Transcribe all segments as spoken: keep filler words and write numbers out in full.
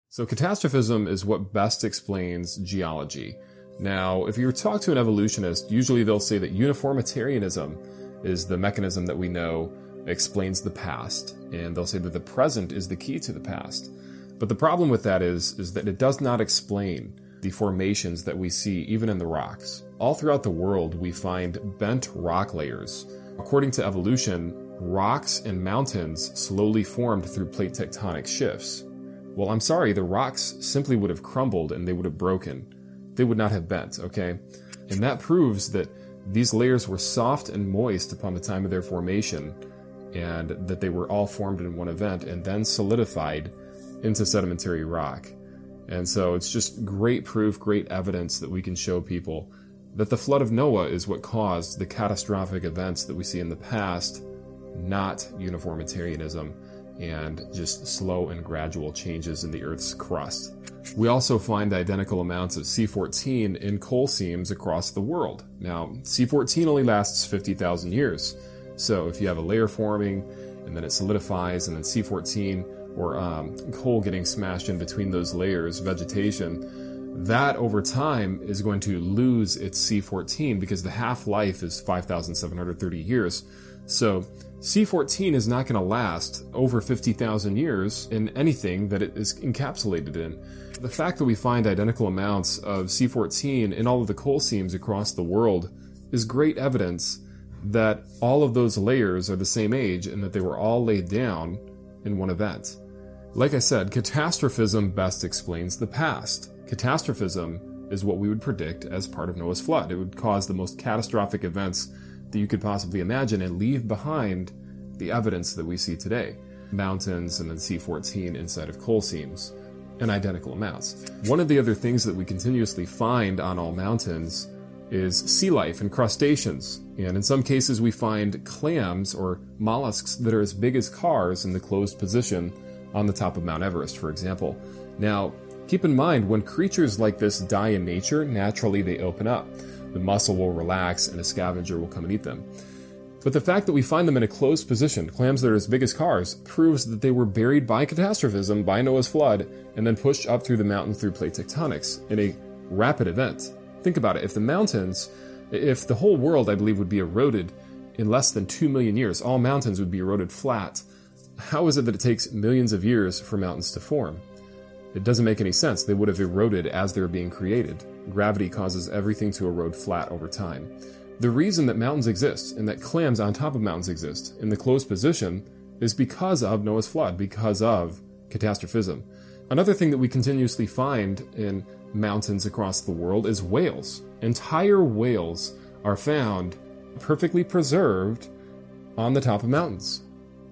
So catastrophism is what best explains geology. Now, if you talk to an evolutionist, usually they'll say that uniformitarianism is the mechanism that we know explains the past, and they'll say that the present is the key to the past. But the problem with that is, is that it does not explain the formations that we see even in the rocks. All throughout the world, we find bent rock layers. According to evolution, rocks and mountains slowly formed through plate tectonic shifts. Well, I'm sorry, the rocks simply would have crumbled and they would have broken. They would not have bent, okay? And that proves that these layers were soft and moist upon the time of their formation, and that they were all formed in one event and then solidified into sedimentary rock. And so it's just great proof, great evidence that we can show people that the flood of Noah is what caused the catastrophic events that we see in the past, not uniformitarianism and just slow and gradual changes in the Earth's crust. We also find identical amounts of C fourteen in coal seams across the world. Now, C fourteen only lasts fifty thousand years. So if you have a layer forming and then it solidifies and then C fourteen or um, coal getting smashed in between those layers, vegetation, that over time is going to lose its C fourteen because the half-life is five thousand seven hundred thirty years. So C fourteen is not going to last over fifty thousand years in anything that it is encapsulated in. The fact that we find identical amounts of C fourteen in all of the coal seams across the world is great evidence that all of those layers are the same age and that they were all laid down in one event. Like I said, catastrophism best explains the past. Catastrophism is what we would predict as part of Noah's flood. It would cause the most catastrophic events that you could possibly imagine and leave behind the evidence that we see today. Mountains and then C fourteen inside of coal seams in identical amounts. One of the other things that we continuously find on all mountains is sea life and crustaceans. And in some cases we find clams or mollusks that are as big as cars in the closed position on the top of Mount Everest, for example. Now, keep in mind, when creatures like this die in nature, naturally they open up. The muscle will relax and a scavenger will come and eat them. But the fact that we find them in a closed position, clams that are as big as cars, proves that they were buried by catastrophism, by Noah's flood, and then pushed up through the mountain through plate tectonics in a rapid event. Think about it. If the mountains, if the whole world, I believe, would be eroded in less than two million years, all mountains would be eroded flat. How is it that it takes millions of years for mountains to form? It doesn't make any sense. They would have eroded as they were being created. Gravity causes everything to erode flat over time. The reason that mountains exist and that clams on top of mountains exist in the closed position is because of Noah's flood, because of catastrophism. Another thing that we continuously find in mountains across the world is whales. Entire whales are found perfectly preserved on the top of mountains.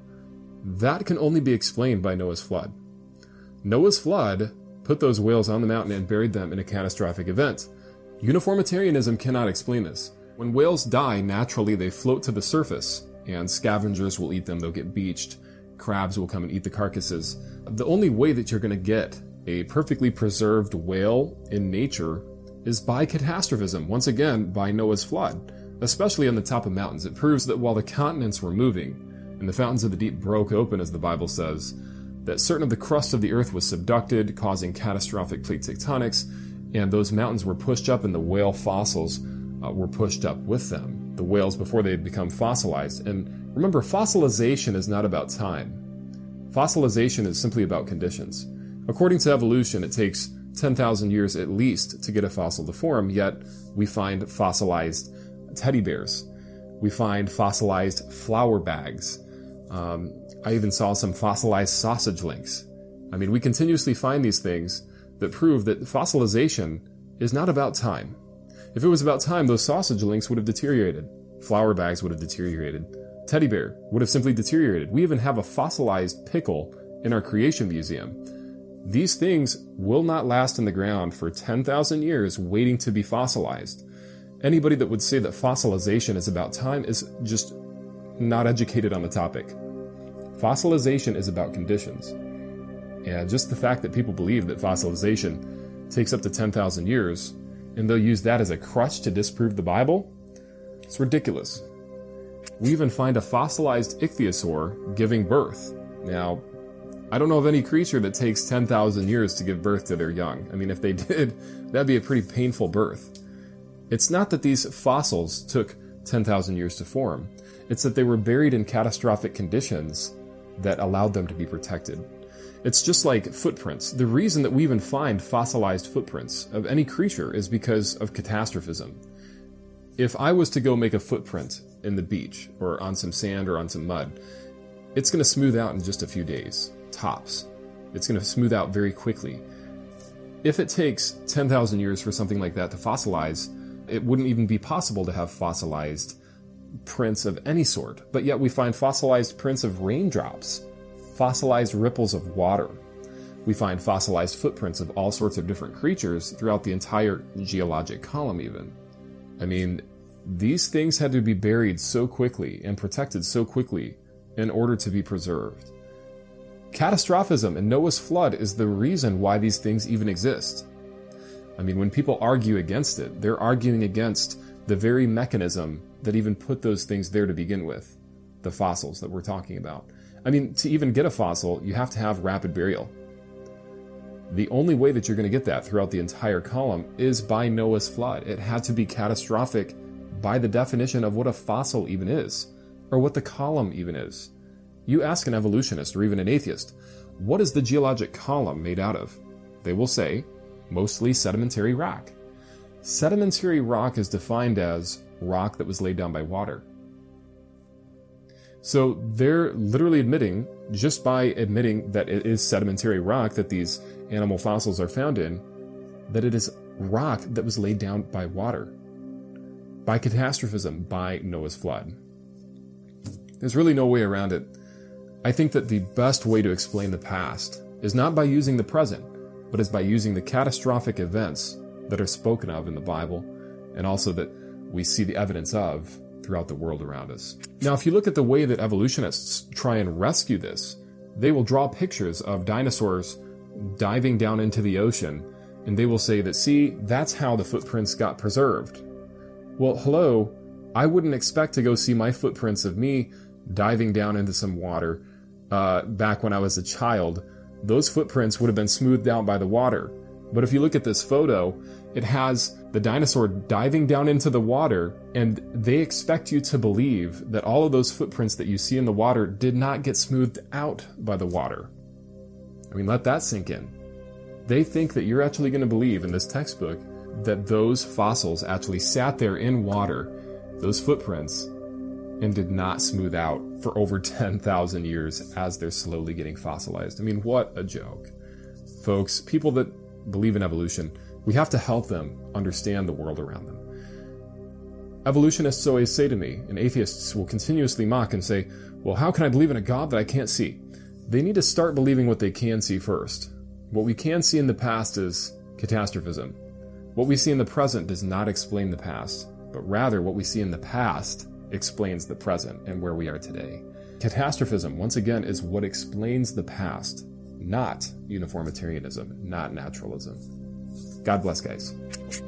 That can only be explained by Noah's flood. Noah's flood put those whales on the mountain and buried them in a catastrophic event. Uniformitarianism cannot explain this. When whales die, naturally they float to the surface, and scavengers will eat them, they'll get beached, crabs will come and eat the carcasses. The only way that you're going to get a perfectly preserved whale in nature is by catastrophism, once again by Noah's flood, especially on the top of mountains. It proves that while the continents were moving, and the fountains of the deep broke open, as the Bible says, that certain of the crust of the earth was subducted, causing catastrophic plate tectonics, and those mountains were pushed up and the whale fossils uh, were pushed up with them. The whales before they had become fossilized. And remember, fossilization is not about time. Fossilization is simply about conditions. According to evolution, it takes ten thousand years at least to get a fossil to form, yet we find fossilized teddy bears. We find fossilized flour bags. Um, I even saw some fossilized sausage links. I mean, we continuously find these things that prove that fossilization is not about time. If it was about time, those sausage links would have deteriorated. Flour bags would have deteriorated. Teddy bear would have simply deteriorated. We even have a fossilized pickle in our creation museum. These things will not last in the ground for ten thousand years waiting to be fossilized. Anybody that would say that fossilization is about time is just not educated on the topic. Fossilization is about conditions. And just the fact that people believe that fossilization takes up to ten thousand years, and they'll use that as a crutch to disprove the Bible, it's ridiculous. We even find a fossilized ichthyosaur giving birth. Now, I don't know of any creature that takes ten thousand years to give birth to their young. I mean, if they did, that'd be a pretty painful birth. It's not that these fossils took ten thousand years to form. It's that they were buried in catastrophic conditions that allowed them to be protected. It's just like footprints. The reason that we even find fossilized footprints of any creature is because of catastrophism. If I was to go make a footprint in the beach or on some sand or on some mud, it's going to smooth out in just a few days, tops. It's going to smooth out very quickly. If it takes ten thousand years for something like that to fossilize, it wouldn't even be possible to have fossilized prints of any sort. But yet we find fossilized prints of raindrops, fossilized ripples of water. We find fossilized footprints of all sorts of different creatures throughout the entire geologic column even. I mean, these things had to be buried so quickly and protected so quickly in order to be preserved. Catastrophism and Noah's flood is the reason why these things even exist. I mean, when people argue against it, they're arguing against the very mechanism that even put those things there to begin with, the fossils that we're talking about. I mean, to even get a fossil, you have to have rapid burial. The only way that you're going to get that throughout the entire column is by Noah's flood. It had to be catastrophic by the definition of what a fossil even is, or what the column even is. You ask an evolutionist or even an atheist, what is the geologic column made out of? They will say, mostly sedimentary rock. Sedimentary rock is defined as rock that was laid down by water. So they're literally admitting, just by admitting that it is sedimentary rock that these animal fossils are found in, that it is rock that was laid down by water, by catastrophism, by Noah's flood. There's really no way around it. I think that the best way to explain the past is not by using the present, but is by using the catastrophic events that are spoken of in the Bible, and also that we see the evidence of throughout the world around us. Now, if you look at the way that evolutionists try and rescue this, they will draw pictures of dinosaurs diving down into the ocean, and they will say that, see, that's how the footprints got preserved. Well, hello, I wouldn't expect to go see my footprints of me diving down into some water uh, back when I was a child. Those footprints would have been smoothed out by the water. But if you look at this photo, it has the dinosaur diving down into the water, and they expect you to believe that all of those footprints that you see in the water did not get smoothed out by the water. I mean, let that sink in. They think that you're actually going to believe in this textbook that those fossils actually sat there in water, those footprints, and did not smooth out for over ten thousand years as they're slowly getting fossilized. I mean, what a joke. Folks, people that believe in evolution, we have to help them understand the world around them. Evolutionists always say to me, and atheists will continuously mock and say, well, how can I believe in a God that I can't see? They need to start believing what they can see first. What we can see in the past is catastrophism. What we see in the present does not explain the past, but rather what we see in the past explains the present and where we are today. Catastrophism, once again, is what explains the past, not uniformitarianism, not naturalism. God bless, guys.